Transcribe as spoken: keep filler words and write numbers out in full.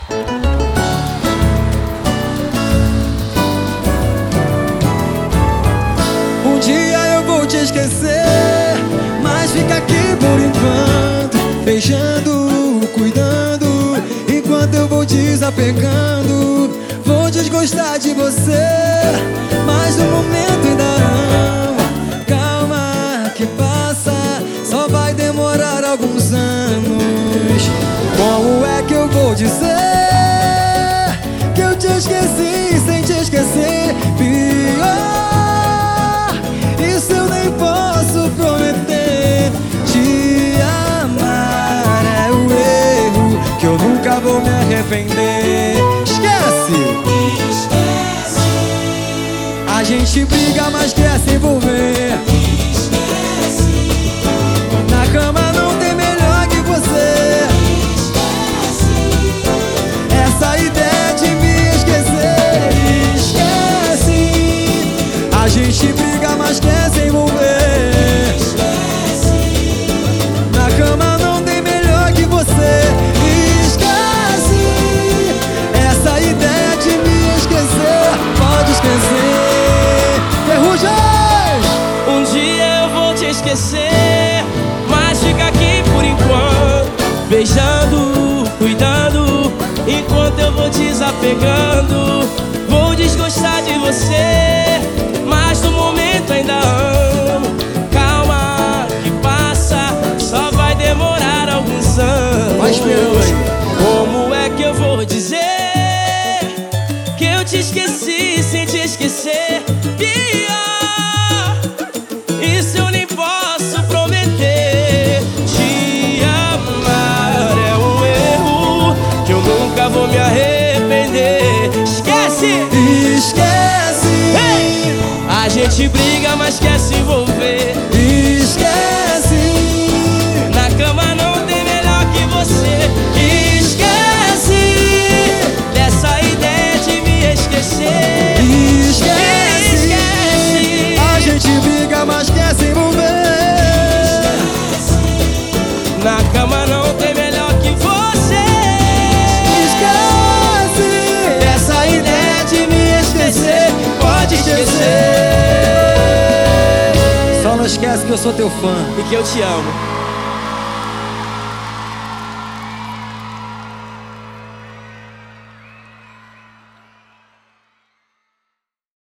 Um dia eu vou te esquecer, mas fica aqui por enquanto, beijando, cuidando, enquanto eu vou desapegando. Vou desgostar de você, mas no momento ainda amo. Calma que passa, só vai demorar alguns anos. Como é que eu vou dizer que eu te esqueci sem te esquecer? Pior, isso eu nem posso prometer. Te amar é o erro que eu nunca vou me arrepender. Esquece! Esquece. A gente briga, mas quer se envolver. Esquece. Na cama não tem melhor que você. Esquece. Essa ideia de me esquecer. Esquece. A gente briga, mas quer se envolver. Esquece. Na cama não tem melhor que você. Esquece. Essa ideia de me esquecer. Pode esquecer. Ferrugem! Um dia eu vou te esquecer, mas fica aqui por enquanto, beijando, cuidando, enquanto eu vou desapegando. Vou desgostar de você, mas no momento ainda amo. Calma que passa, só vai demorar alguns anos. Vai esperando aí. Como é que eu vou dizer que eu te esqueci sem te esquecer? Pior, isso eu nem posso prometer. Te amar é um erro que eu nunca vou me arrepender. Esquece! Esquece. Hey! A gente briga, mas quer se envolver. Esquece. Na cama não tem melhor que você. Esquece dessa ideia de me esquecer. Esquece. Esquece. A gente briga, mas quer se envolver. Na cama não tem melhor que você. Esquece. Essa ideia de me esquecer. Pode esquecer. Só não esquece que eu sou teu fã. E que eu te amo.